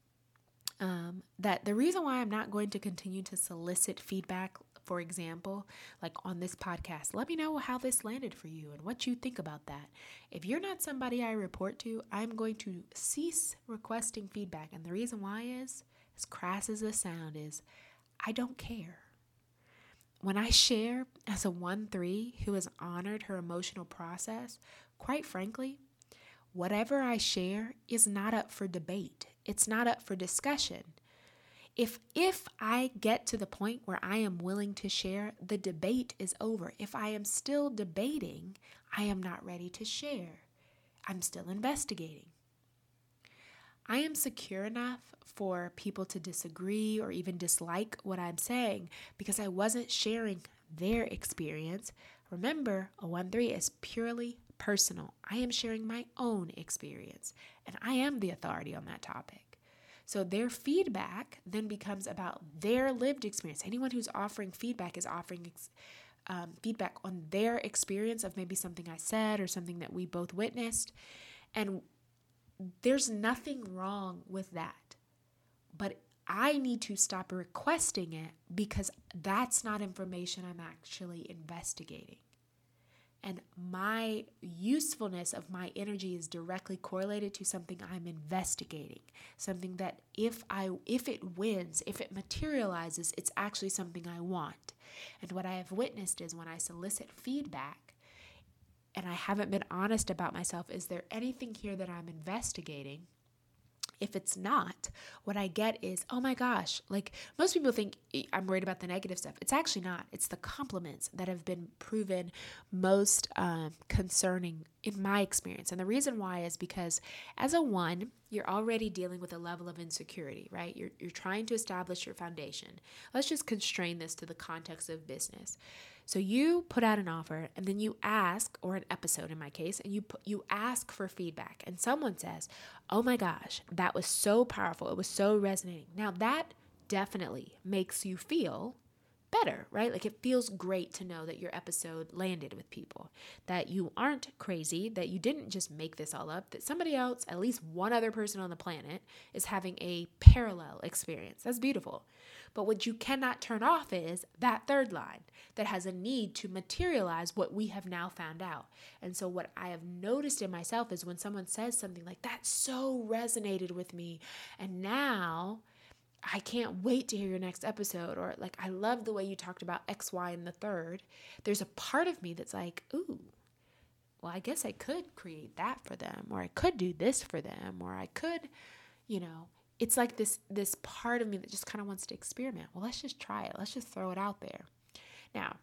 um, that the reason why I'm not going to continue to solicit feedback, for example, like on this podcast, let me know how this landed for you and what you think about that. If you're not somebody I report to, I'm going to cease requesting feedback. And the reason why is, as crass as this sound is, I don't care. When I share as a one three who has honored her emotional process, quite frankly, whatever I share is not up for debate. It's not up for discussion. If if I get to the point where I am willing to share, the debate is over. If I am still debating, I am not ready to share. I'm still investigating. I am secure enough for people to disagree or even dislike what I'm saying because I wasn't sharing their experience. Remember, a one three is purely personal. I am sharing my own experience, and I am the authority on that topic. So their feedback then becomes about their lived experience. Anyone who's offering feedback is offering ex- um, feedback on their experience of maybe something I said or something that we both witnessed. And there's nothing wrong with that. But I need to stop requesting it because that's not information I'm actually investigating. And my usefulness of my energy is directly correlated to something I'm investigating. Something that if I if it wins, if it materializes, it's actually something I want. And what I have witnessed is when I solicit feedback and I haven't been honest about myself, is there anything here that I'm investigating? If it's not, what I get is, oh my gosh, like most people think I'm worried about the negative stuff. It's actually not. It's the compliments that have been proven most um, concerning in my experience. And the reason why is because as a one, you're already dealing with a level of insecurity, right? You're, you're trying to establish your foundation. Let's just constrain this to the context of business. So you put out an offer and then you ask, or an episode in my case, and you put, you ask for feedback and someone says, oh my gosh, that was so powerful. It was so resonating. Now that definitely makes you feel better, right? Like it feels great to know that your episode landed with people, that you aren't crazy, that you didn't just make this all up, that somebody else, at least one other person on the planet, is having a parallel experience. That's beautiful. But what you cannot turn off is that third line that has a need to materialize what we have now found out. And so what I have noticed in myself is when someone says something like, that so resonated with me, and now I can't wait to hear your next episode, or like, I love the way you talked about X, Y, and the third. There's a part of me that's like, ooh, well, I guess I could create that for them, or I could do this for them, or I could, you know, it's like this, this part of me that just kind of wants to experiment. Well, let's just try it. Let's just throw it out there. Now,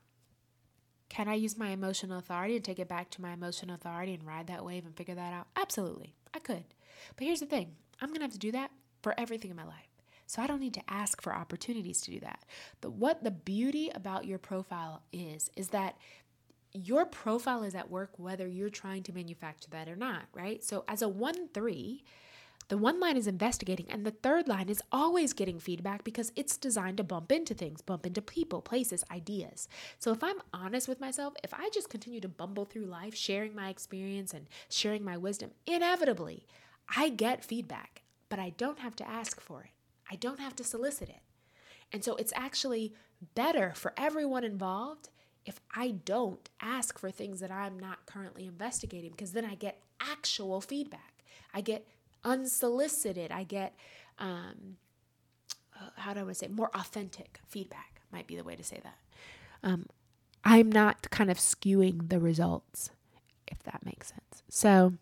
can I use my emotional authority and take it back to my emotional authority and ride that wave and figure that out? Absolutely. I could. But here's the thing. I'm going to have to do that for everything in my life. So I don't need to ask for opportunities to do that. But what the beauty about your profile is, is that your profile is at work whether you're trying to manufacture that or not, right? So as a one three, the one line is investigating, and the third line is always getting feedback because it's designed to bump into things, bump into people, places, ideas. So if I'm honest with myself, if I just continue to bumble through life, sharing my experience and sharing my wisdom, inevitably, I get feedback, but I don't have to ask for it. I don't have to solicit it. And so it's actually better for everyone involved if I don't ask for things that I'm not currently investigating, because then I get actual feedback. I get unsolicited. I get, um, uh, how do I want to say, more authentic feedback might be the way to say that. Um, I'm not kind of skewing the results, if that makes sense. So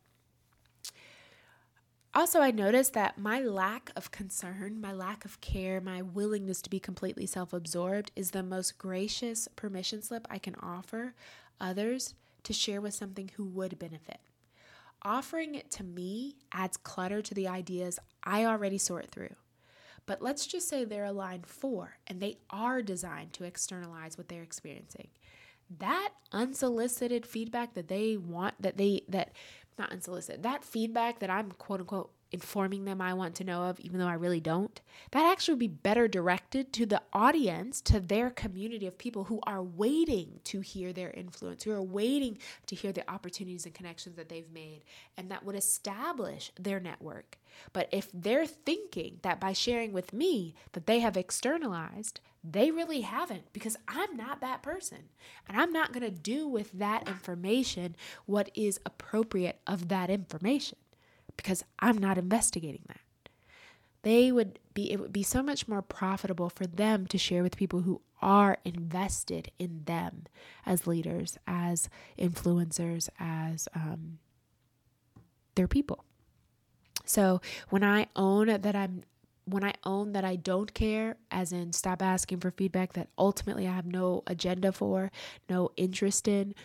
also, I noticed that my lack of concern, my lack of care, my willingness to be completely self-absorbed is the most gracious permission slip I can offer others to share with something who would benefit. Offering it to me adds clutter to the ideas I already sort through. But let's just say they're a line four and they are designed to externalize what they're experiencing. That unsolicited feedback that they want, that they, that, not unsolicited, that feedback that I'm quote unquote informing them I want to know of, even though I really don't, that actually would be better directed to the audience, to their community of people who are waiting to hear their influence, who are waiting to hear the opportunities and connections that they've made, and that would establish their network. But if they're thinking that by sharing with me that they have externalized, they really haven't, because I'm not that person. And I'm not going to do with that information what is appropriate of that information, because I'm not investigating that. They would be, it would be so much more profitable for them to share with people who are invested in them as leaders, as influencers, as um, their people. So when I own that I'm When I own that I don't care, as in stop asking for feedback that ultimately I have no agenda for, no interest in,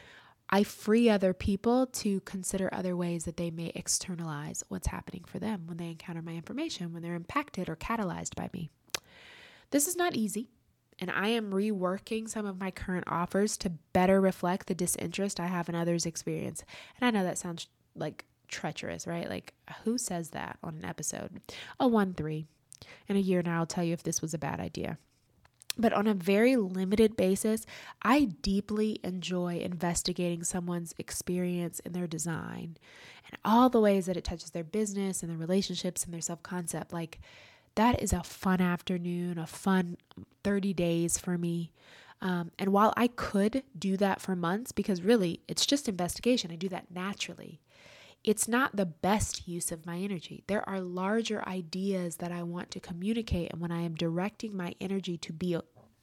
I free other people to consider other ways that they may externalize what's happening for them when they encounter my information, when they're impacted or catalyzed by me. This is not easy, and I am reworking some of my current offers to better reflect the disinterest I have in others' experience. And I know that sounds like treacherous, right? Like, who says that on an episode? A one three. In a year now, I'll tell you if this was a bad idea. But on a very limited basis, I deeply enjoy investigating someone's experience in their design and all the ways that it touches their business and their relationships and their self-concept. Like, that is a fun afternoon, a fun thirty days for me. Um, and while I could do that for months, because really it's just investigation, I do that naturally. It's not the best use of my energy. There are larger ideas that I want to communicate. And when I am directing my energy to be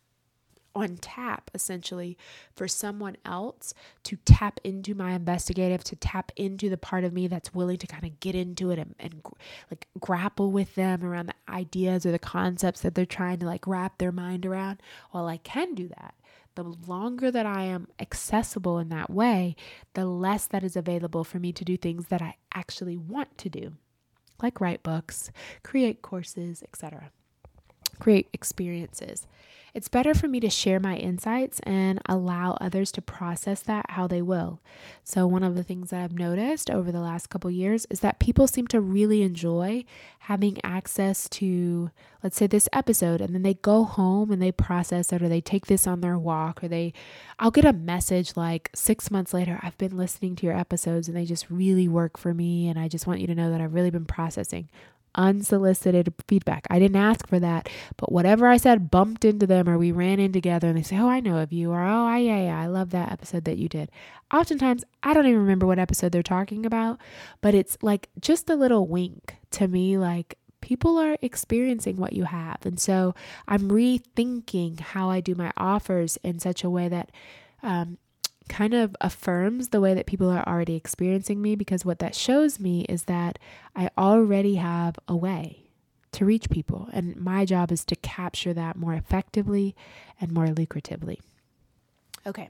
on tap, essentially, for someone else to tap into my investigative, to tap into the part of me that's willing to kind of get into it and, and like grapple with them around the ideas or the concepts that they're trying to like wrap their mind around, well, I can do that. The longer that I am accessible in that way, the less that is available for me to do things that I actually want to do, like write books, create courses, et cetera, create experiences. It's better for me to share my insights and allow others to process that how they will. So one of the things that I've noticed over the last couple of years is that people seem to really enjoy having access to, let's say, this episode, and then they go home and they process it, or they take this on their walk, or they, I'll get a message like six months later, I've been listening to your episodes and they just really work for me. And I just want you to know that I've really been processing. Unsolicited feedback. I didn't ask for that, but whatever I said bumped into them, or we ran in together and they say, oh, I know of you, or oh, I, yeah, yeah, I love that episode that you did. Oftentimes, I don't even remember what episode they're talking about, but it's like just a little wink to me, like people are experiencing what you have. And so I'm rethinking how I do my offers in such a way that, um, kind of affirms the way that people are already experiencing me, because what that shows me is that I already have a way to reach people, and my job is to capture that more effectively and more lucratively. Okay,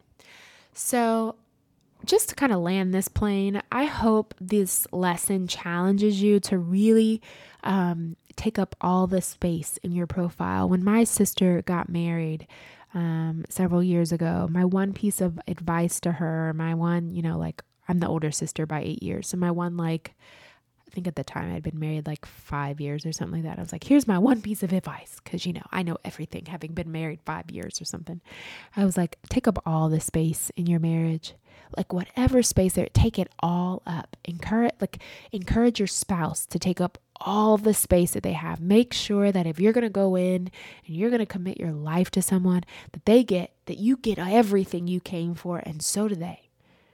so just to kind of land this plane, I hope this lesson challenges you to really um, take up all the space in your profile. When my sister got married, Um, several years ago, my one piece of advice to her, my one, you know, like I'm the older sister by eight years. So my one, like, I think at the time I'd been married like five years or something like that. I was like, here's my one piece of advice. Cause you know, I know everything, having been married five years or something. I was like, take up all the space in your marriage, like whatever space there, take it all up. Encourage, like encourage your spouse to take up all the space that they have. Make sure that if you're going to go in and you're going to commit your life to someone, that they get, that you get everything you came for, and so do they.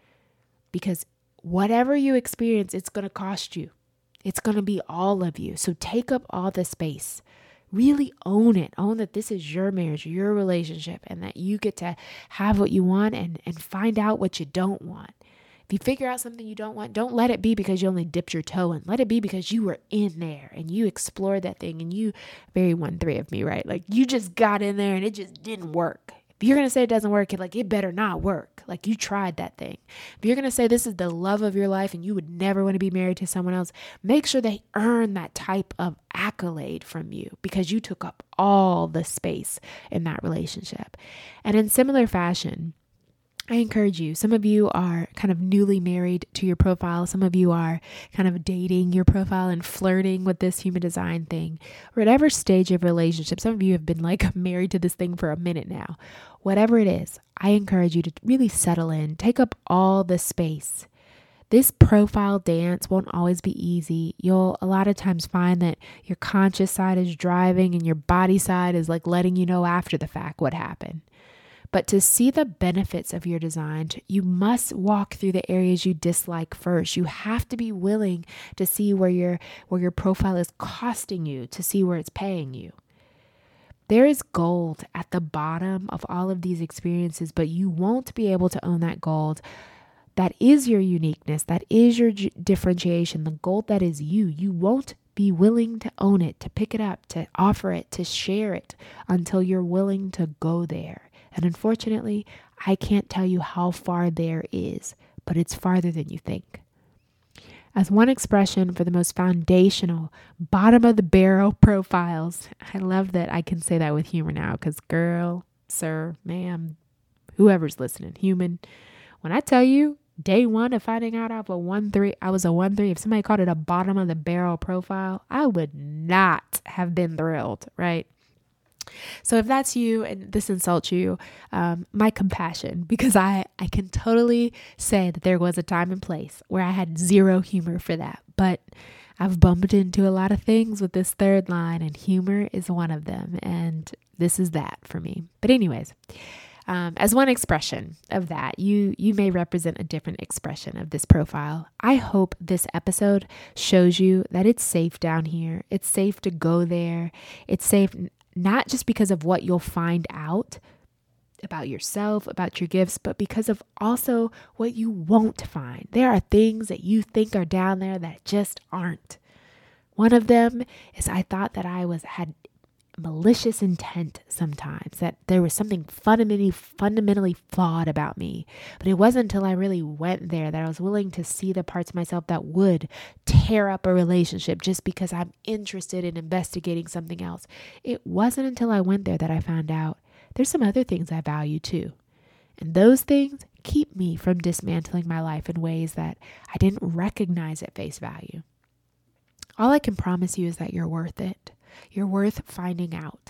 Because whatever you experience, it's going to cost you. It's going to be all of you. So take up all the space. Really own it. Own that this is your marriage, your relationship, and that you get to have what you want and, and find out what you don't want. If you figure out something you don't want, don't let it be because you only dipped your toe in. Let it be because you were in there and you explored that thing, and you, very one three of me, right? Like you just got in there and it just didn't work. If you're going to say it doesn't work, it like it better not work. Like you tried that thing. If you're going to say this is the love of your life and you would never want to be married to someone else, make sure they earn that type of accolade from you, because you took up all the space in that relationship. And in similar fashion, I encourage you, some of you are kind of newly married to your profile. Some of you are kind of dating your profile and flirting with this human design thing. Whatever stage of relationship, some of you have been like married to this thing for a minute now. Whatever it is, I encourage you to really settle in, take up all the space. This profile dance won't always be easy. You'll a lot of times find that your conscious side is driving and your body side is like letting you know after the fact what happened. But to see the benefits of your design, you must walk through the areas you dislike first. You have to be willing to see where your where your profile is costing you, to see where it's paying you. There is gold at the bottom of all of these experiences, but you won't be able to own that gold. That is your uniqueness. That is your g- differentiation. The gold that is you. You won't be willing to own it, to pick it up, to offer it, to share it until you're willing to go there. And unfortunately, I can't tell you how far there is, but it's farther than you think. As one expression for the most foundational, bottom of the barrel profiles, I love that I can say that with humor now, because girl, sir, ma'am, whoever's listening, human, when I tell you day one of finding out I was a one three, I was a one three, if somebody called it a bottom of the barrel profile, I would not have been thrilled, right? So if that's you and this insults you, um, my compassion, because I, I can totally say that there was a time and place where I had zero humor for that. But I've bumped into a lot of things with this third line, and humor is one of them. And this is that for me. But anyways, um, as one expression of that, you, you may represent a different expression of this profile. I hope this episode shows you that it's safe down here. It's safe to go there. It's safe not just because of what you'll find out about yourself, about your gifts, but because of also what you won't find. There are things that you think are down there that just aren't. One of them is I thought that I was had malicious intent sometimes, that there was something fundamentally, fundamentally flawed about me. But it wasn't until I really went there that I was willing to see the parts of myself that would tear up a relationship just because I'm interested in investigating something else. It wasn't until I went there that I found out there's some other things I value too. And those things keep me from dismantling my life in ways that I didn't recognize at face value. All I can promise you is that you're worth it. You're worth finding out.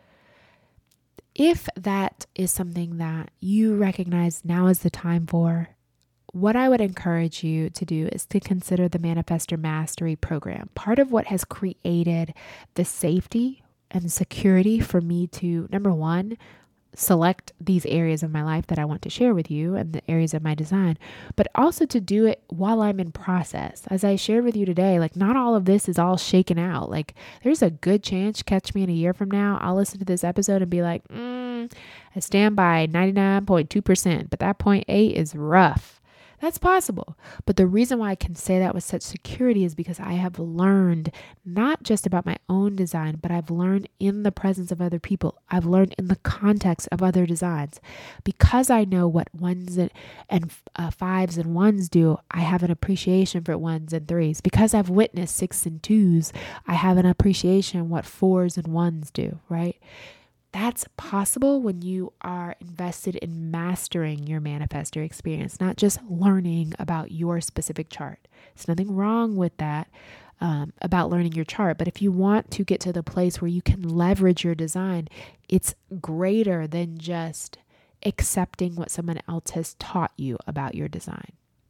If that is something that you recognize now is the time for, what I would encourage you to do is to consider the Manifestor Mastery Program. Part of what has created the safety and security for me to, number one, select these areas of my life that I want to share with you and the areas of my design, but also to do it while I'm in process. As I shared with you today, like not all of this is all shaken out. Like there's a good chance, catch me in a year from now, I'll listen to this episode and be like, mm, I stand by ninety-nine point two percent, but that zero point eight is rough. That's possible. But the reason why I can say that with such security is because I have learned not just about my own design, but I've learned in the presence of other people. I've learned in the context of other designs. Because I know what ones and, and uh, fives and ones do, I have an appreciation for ones and threes. Because I've witnessed six and twos, I have an appreciation what fours and ones do, right? That's possible when you are invested in mastering your manifestor experience, not just learning about your specific chart. There's nothing wrong with that, um, about learning your chart. But if you want to get to the place where you can leverage your design, it's greater than just accepting what someone else has taught you about your design.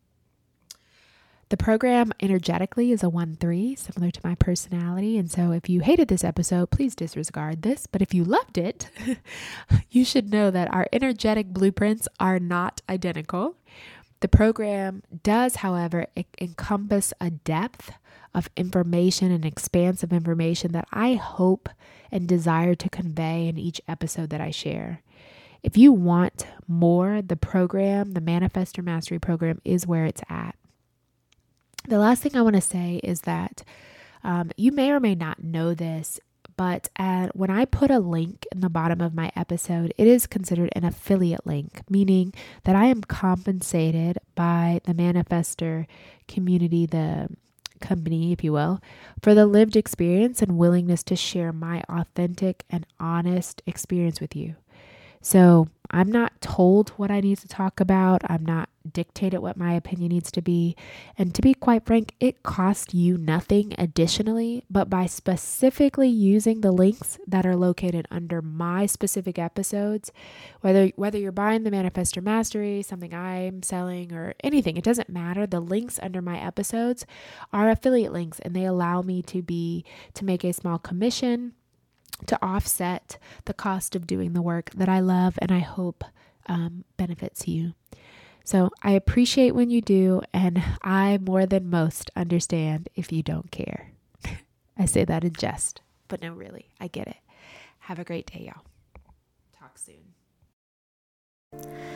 The program energetically is a one three, similar to my personality. And so if you hated this episode, please disregard this. But if you loved it, you should know that our energetic blueprints are not identical. The program does, however, e- encompass a depth of information and expanse of information that I hope and desire to convey in each episode that I share. If you want more, the program, the Manifestor Mastery Program, is where it's at. The last thing I want to say is that um, you may or may not know this, but at, when I put a link in the bottom of my episode, it is considered an affiliate link, meaning that I am compensated by the Manifestor community, the company, if you will, for the lived experience and willingness to share my authentic and honest experience with you. So I'm not told what I need to talk about. I'm not dictated what my opinion needs to be. And to be quite frank, it costs you nothing additionally, but by specifically using the links that are located under my specific episodes, whether whether you're buying the Manifestor Mastery, something I'm selling, or anything, it doesn't matter. The links under my episodes are affiliate links, and they allow me to be to make a small commission to offset the cost of doing the work that I love and I hope um, benefits you. So I appreciate when you do, and I more than most understand if you don't care. I say that in jest, but no, really, I get it. Have a great day, y'all. Talk soon.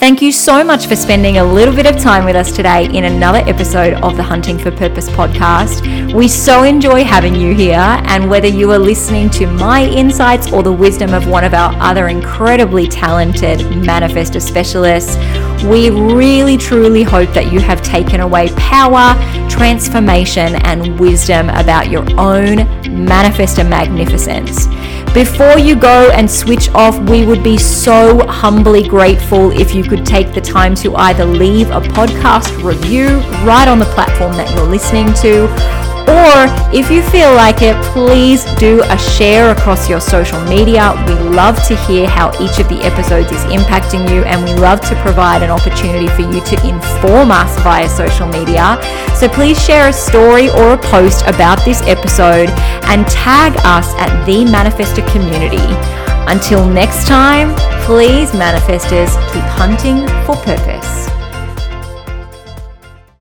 Thank you so much for spending a little bit of time with us today in another episode of the Hunting for Purpose podcast. We so enjoy having you here, and whether you are listening to my insights or the wisdom of one of our other incredibly talented manifestor specialists, we really truly hope that you have taken away power, transformation, and wisdom about your own manifestor magnificence. Before you go and switch off, we would be so humbly grateful if you could take the time to either leave a podcast review right on the platform that you're listening to, or if you feel like it, please do a share across your social media. We love to hear how each of the episodes is impacting you, and we love to provide an opportunity for you to inform us via social media. So please share a story or a post about this episode and tag us at the Manifestor Community. Until next time, please, manifestors, keep hunting for purpose.